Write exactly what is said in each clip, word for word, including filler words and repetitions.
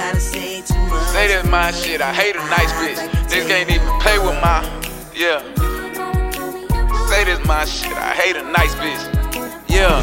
gotta say too much. Say that's my shit, I hate a nice bitch. Niggas can't even play with my, yeah. Say this my shit, I hate a nice bitch, yeah.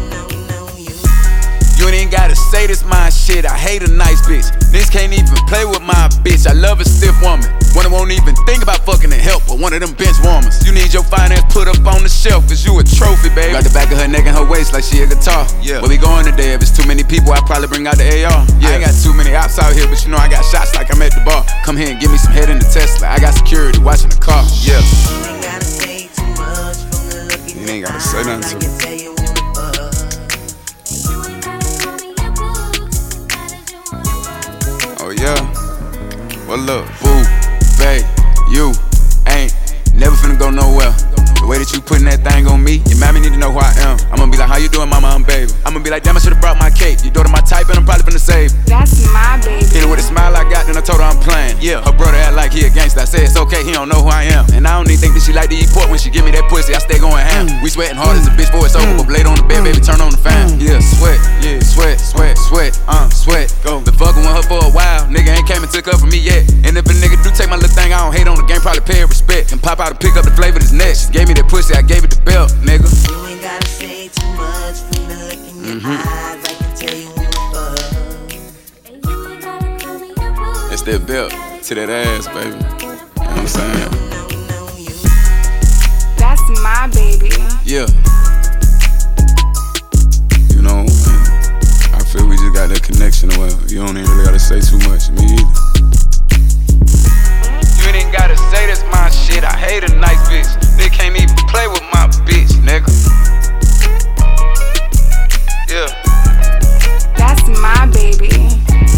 You ain't even gotta say this my shit, I hate a nice bitch. Niggas can't even play with my bitch, I love a stiff woman. One that won't even think about fucking to help, but one of them bench warmers. You need your finance put up on the shelf, cause you a trophy, baby. Got the back of her neck and her waist like she a guitar. Yeah. Where we going today? If it's too many people, I probably bring out the A R. Yeah. I ain't got too many ops out here, but you know I got shots like I'm at the bar. Come here and give me some head in the Tesla, I got security watching the car, yeah. You ain't gotta say too much from the look in You ain't gotta say nothing to me. Oh yeah, well look, boo, babe, you ain't never finna go nowhere. The way that you putting that thing on me, your mammy need to know who I am. I'm gonna be like, how you doing, mama, I'm baby. I'm gonna be like, damn, I should've brought my cake. Your daughter my type and I'm probably finna save. That's my baby. Hit her with a smile I got, then I told her I'm playing. Yeah, her brother act like he a gangster. I said it's okay, he don't know who I am. And I don't even think that she like to eat pork when she give me that pussy. I stay going ham. We sweating hard as a bitch before it's over, but blade on the bed, baby, turn on the fan. Yeah, sweat, yeah, sweat, sweat, sweat, uh, sweat. Go. Been fucking with her for a while, nigga ain't came and took up for me yet. And if a nigga do take my little thing, I don't hate on the game, probably pay her respect. And pop out and pick up the flavor that's next. She gave me that pussy, I gave it the belt, nigga. You ain't gotta say too much from the look in your Mm-hmm. eyes. I can tell you when to It's that belt to that ass, baby. You know what I'm saying? That's my baby. Yeah. You know, I feel we just got that connection. Well, you don't even really gotta say too much, me either. You ain't even gotta say this my shit, I hate a nice bitch. They can't even play with my bitch, nigga.